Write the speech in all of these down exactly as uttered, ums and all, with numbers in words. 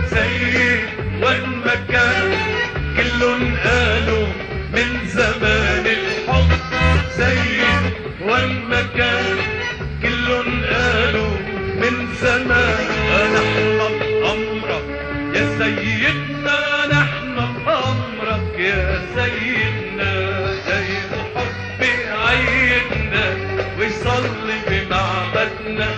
سيد والمكان كلهم قالوا من زمان الحب سيد والمكان كلهم قالوا من زمان نحن بأمرك يا سيدنا نحن بأمرك يا سيدنا جاي الحب يعيدنا ويصلي بمعبدنا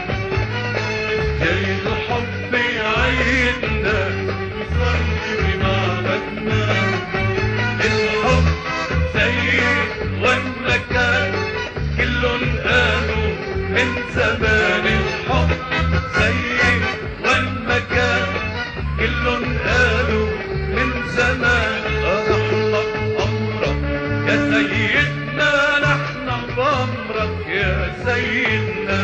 جاي الحب يعيدنا ويصلي بمعبدنا الحب سيد والمكان كلهم قالوا من زمان الحب سيد والمكان كلهم قالوا من زمان نحن بأمرك يا سيدنا نحن بأمرك يا سيدنا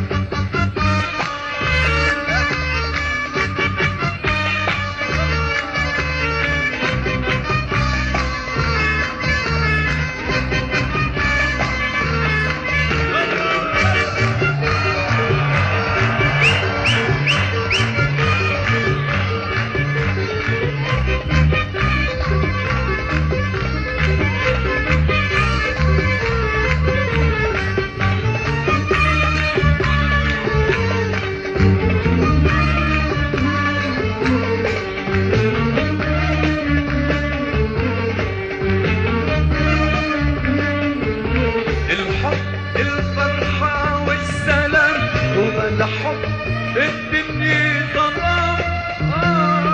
الحب الدنيا ظلام آه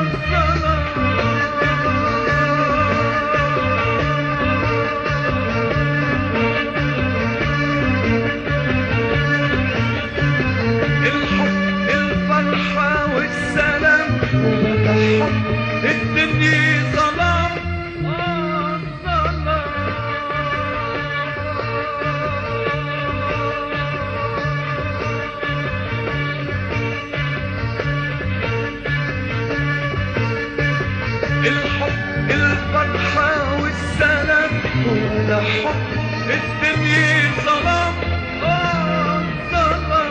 الحب الفرحة والسلام الحب الدنيا ظلام آه الحب الفرحة والسلام ولا حب الدنيا ظلام آه ظلام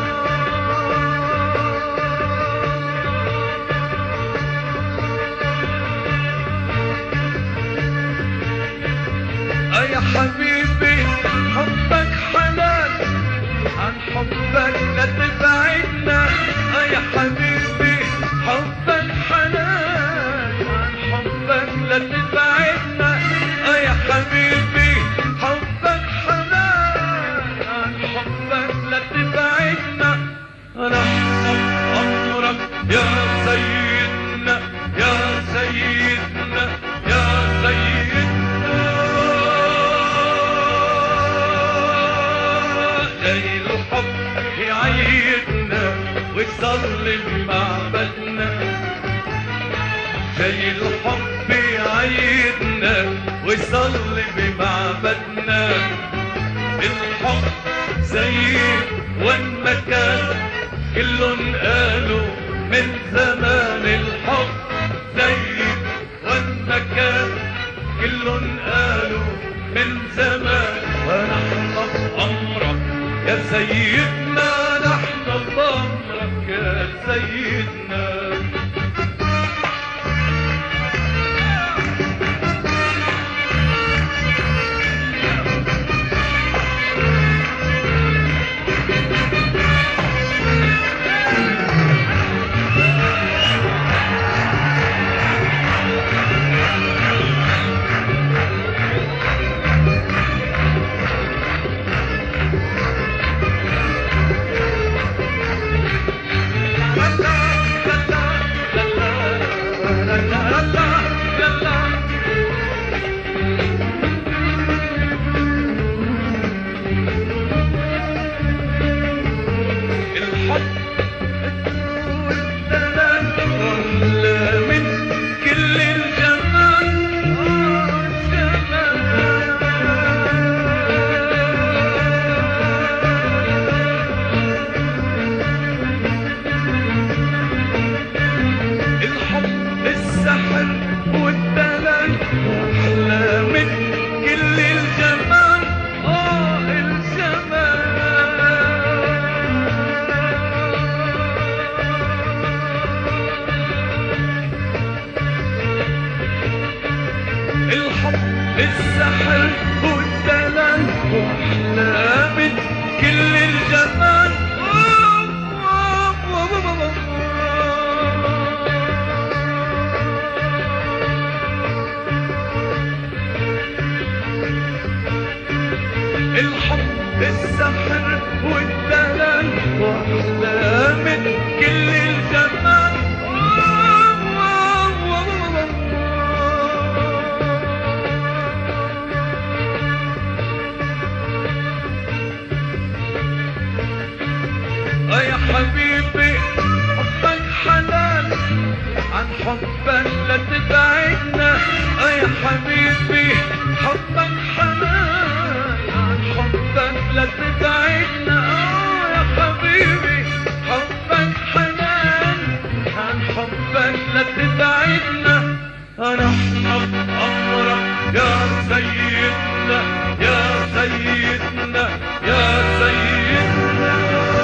آه يا حبيبي حبك حلال عن حبك لا تبعدنا آه يا حبيبي حبك حلال لا تبعدنا آه يا حبيبي حبك حنان عن حبك لا تبعدنا نحن بأمرك يا سيدنا يا سيدنا يا سيدنا جاي الحب يعيدنا ويصلي بمعبدنا جاي الحب يعيدنا ويصلي بمعبدنا الحب سيد والمكان كلهم قالوا من زمان الحب سيد والمكان كلهم قالوا من زمان ونحن بأمرك يا سيدنا نحن بأمرك يا سيدنا السحر والدلال واحلى من كل الجمال. الحب السحر والدلال واحلى من كل الجمال. يا حبيبي حبك حلال، عن حبك لا تبعدنا. يا حبيبي حبك حلال، عن حبك لا تبعدنا. يا حبيبي حبك حلال، عن حبك لا تبعدنا. نحن بأمرك يا سيدنا يا سيدنا يا سيدنا.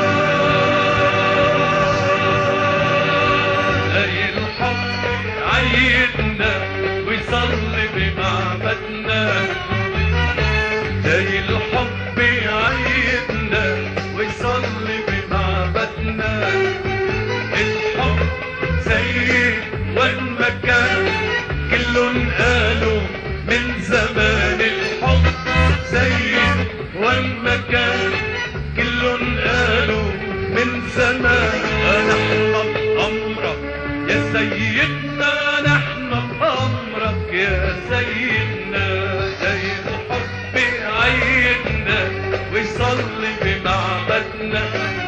عيدنا ويصلي بمعبدنا، زي الحب عيدنا ويصلي بمعبدنا. الحب زي والمكان كلهم قالوا من زمان. الحب زي والمكان كلهم قالوا من زمان. نحن بأمرك يا سيدنا، نحن بأمرك يا سيدنا. زي الحب عيدنا ويصلي بمعبدنا،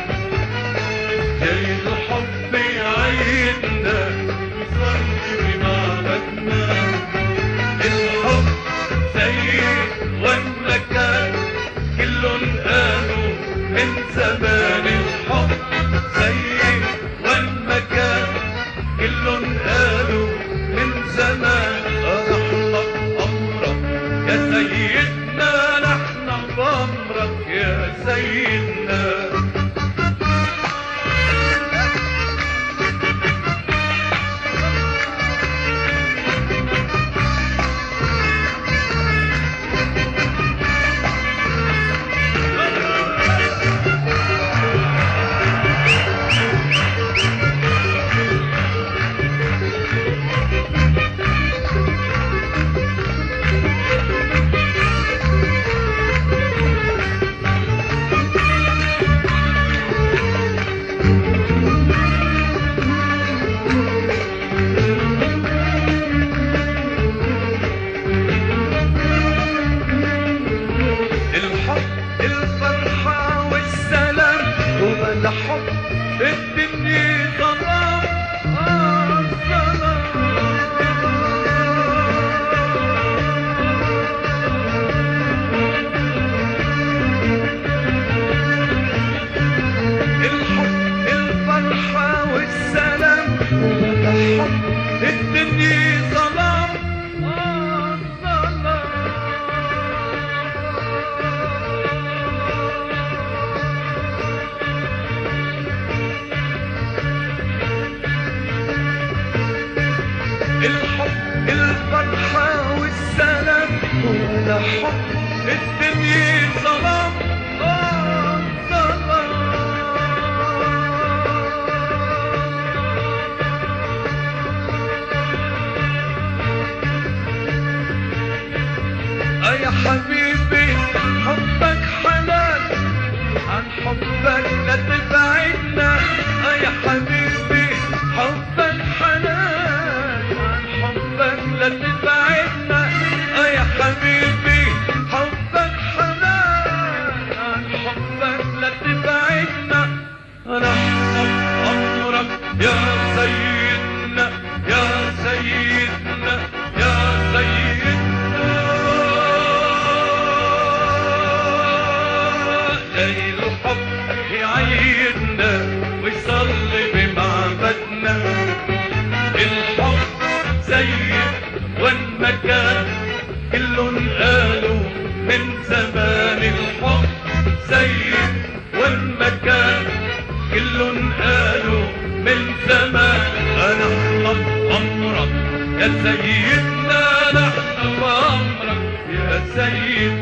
زي الحب عيدنا ويصلي بمعبدنا. الحب زي والمكان كلهم قالوا من زمان. الحب زي والمكان كلهم قالوا من زمان. نحن بأمرك يا سيدنا، نحن بأمرك يا سيدنا. الحب الدنيا ظلام. آه الظلام. الحب الفرحة والسلام. الحب الدنيا ظلام. آه الظلام. الحب الفرحة والسلام. ولا حب الدنيا ظلام. آه ظلام. يا حبيبي حبك حلال، عن حبك لا تبعدنا. يا حبيبي حبك حلال، عن حبك لا تبعدنا. يا حبيبي حبك حلال، عن حبك لا تبعدنا. نحن بأمرك يا سيدنا يا سيدنا يا سيدنا. زي الحب يعيدنا ويصلي بمعبدنا. الحب زي والمكان كلهم قالوا من زمان. الحب زي والمكان كلهم قالوا من زمان. نحن بأمرك يا سيدنا، نحن بأمرك سيد